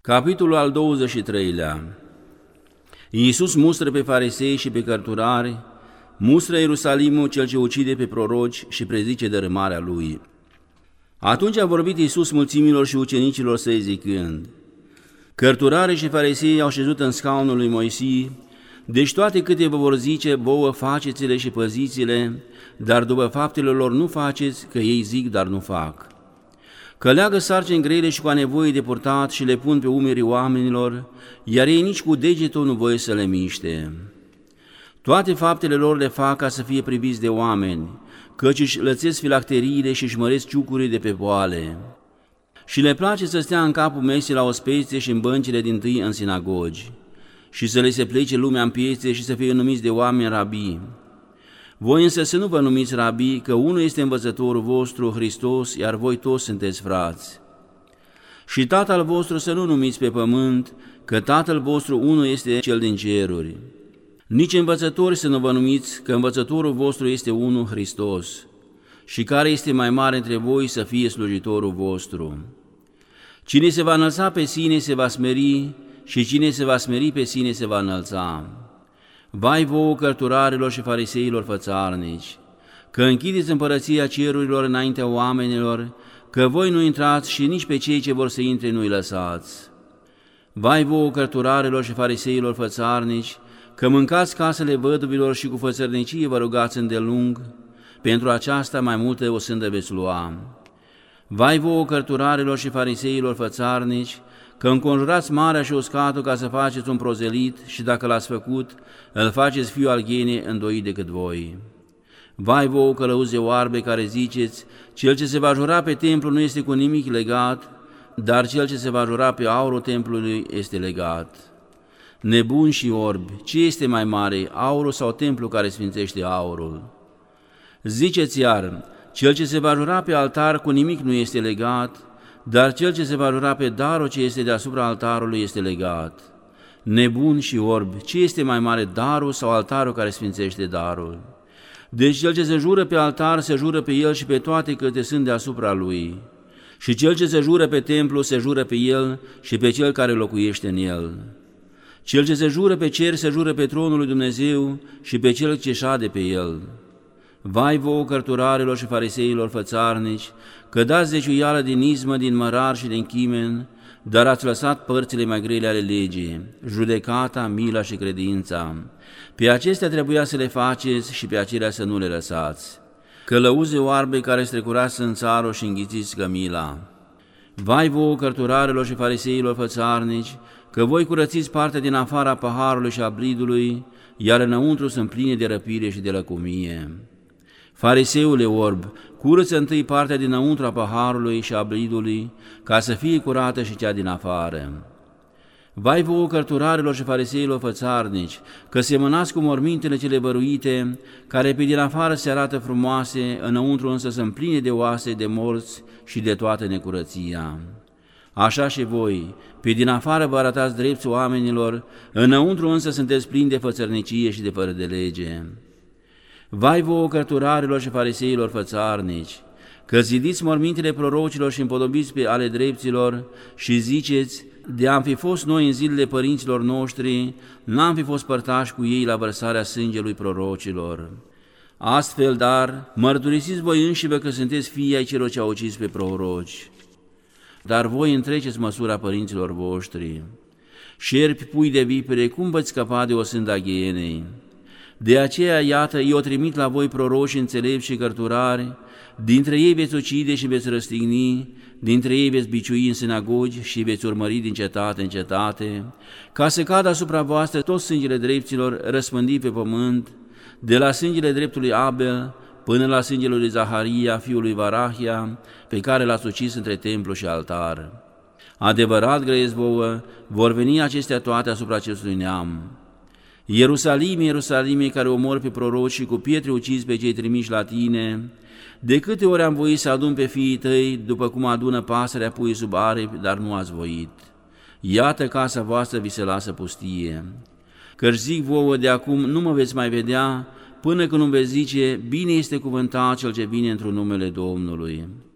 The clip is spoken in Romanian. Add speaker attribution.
Speaker 1: Capitolul al 23-lea. Iisus mustră pe farisei și pe cărturari, mustră Ierusalimul cel ce ucide pe proroci și prezice dărâmarea lui. Atunci a vorbit Iisus mulțimilor și ucenicilor săi zicând: Cărturarii și farisei au șezut în scaunul lui Moise, deci toate câte vă vor zice vouă faceți-le și păziți-le, dar după faptele lor nu faceți, că ei zic, dar nu fac. Că leagă sarcini grele și cu a nevoie de purtat și le pun pe umerii oamenilor, iar ei nici cu degetul nu voie să le miște. Toate faptele lor le fac ca să fie priviți de oameni, căci își lățesc filacteriile și își măresc ciucurii de pe boale. Și le place să stea în capul mesei la ospețe și în băncile dintâi în sinagogi, și să le se plece lumea în piețe și să fie numiți de oameni rabii. Voi însă să nu vă numiți rabii, că unul este învățătorul vostru, Hristos, iar voi toți sunteți frați. Și Tatăl vostru să nu numiți pe pământ, că Tatăl vostru unul este cel din ceruri. Nici învățători să nu vă numiți, că învățătorul vostru este unul, Hristos. Și care este mai mare între voi să fie slujitorul vostru. Cine se va înălța pe sine se va smeri, și cine se va smeri pe sine se va înălța. Vai vouă, cărturarilor și fariseilor fățarnici, că închideți împărăția cerurilor înaintea oamenilor, că voi nu intrați și nici pe cei ce vor să intre nu-i lăsați. Vai vouă, cărturarilor și fariseilor fățarnici, că mâncați casele văduvilor și cu fățărnicie vă rugați îndelung, pentru aceasta mai multă o sândă veți lua. Vai vouă, cărturarilor și fariseilor fățarnici, că înconjurați marea și uscatul ca să faceți un prozelit și dacă l-ați făcut, îl faceți fiul al ghenei îndoit decât voi. Vai vouă, călăuzi oarbe care ziceți, cel ce se va jura pe templu nu este cu nimic legat, dar cel ce se va jura pe aurul templului este legat. Nebuni și orbi, ce este mai mare, aurul sau templul care sfințește aurul? Ziceți iar, cel ce se va jura pe altar cu nimic nu este legat, dar cel ce se va jura pe darul ce este deasupra altarului este legat. Nebuni și orbi, ce este mai mare, darul sau altarul care sfințește darul? Deci cel ce se jură pe altar se jură pe el și pe toate câte sunt deasupra lui. Și cel ce se jură pe templu se jură pe el și pe cel care locuiește în el. Cel ce se jură pe cer se jură pe tronul lui Dumnezeu și pe cel ce șade pe el. Vai vouă, cărturarilor și fariseilor fățarnici, că dați zeciuială din izmă, din mărar și din chimen, dar ați lăsat părțile mai grele ale legii, judecata, mila și credința. Pe acestea trebuia să le faceți și pe acelea să nu le lăsați. Călăuze oarbe care strecurați în țară și înghițiți cămila. Vai vouă, cărturarilor și fariseilor fățarnici, că voi curățiți partea din afara paharului și a bridului, iar înăuntru sunt pline de răpire și de lăcomie. Fariseule orb, curăță întâi partea dinăuntru a paharului și a bridului, ca să fie curată și cea din afară. Vai vouă, cărturarilor și fariseilor fățarnici, că semănați cu mormintele cele băruite, care pe din afară se arată frumoase, înăuntru însă sunt pline de oase, de morți și de toată necurăția. Așa și voi, pe din afară vă arătați drepți oamenilor, înăuntru însă sunteți plini de fățărnicie și de fără de lege. Vai vouă, cărturarilor și fariseilor fățarnici, că zidiți mormintele prorocilor și împodobiți pe ale drepților și ziceți, de am fi fost noi în zilele părinților noștri, n-am fi fost părtași cu ei la vărsarea sângelui prorocilor. Astfel, dar, mărturisiți voi înșivă că sunteți fii ai celor ce au ucis pe proroci. Dar voi întreceți măsura părinților voștri. Șerpi, pui de vipere, cum veți scăpa de o sânda ghienei? De aceea, iată, eu trimit la voi proroși înțelepți și cărturari, dintre ei veți ucide și veți răstigni, dintre ei veți biciui în sinagogi și veți urmări din cetate în cetate, ca să cadă asupra voastră tot sângele drepților răspândit pe pământ, de la sângele dreptului Abel până la sângele lui Zaharia, fiul lui Varahia, pe care l-ați ucis între templu și altar. Adevărat, grăiesc vouă, vor veni acestea toate asupra acestui neam. Ierusalime, Ierusalime, care omori pe proroci și cu pietre ucizi pe cei trimiși la tine, de câte ori am voit să adun pe fiii tăi, după cum adună pasărea puii sub aripi, dar nu ați voit. Iată, casa voastră vi se lasă pustie. Căci zic vouă, de acum nu mă veți mai vedea, până când nu veți zice, bine este cuvântat cel ce vine într-un numele Domnului.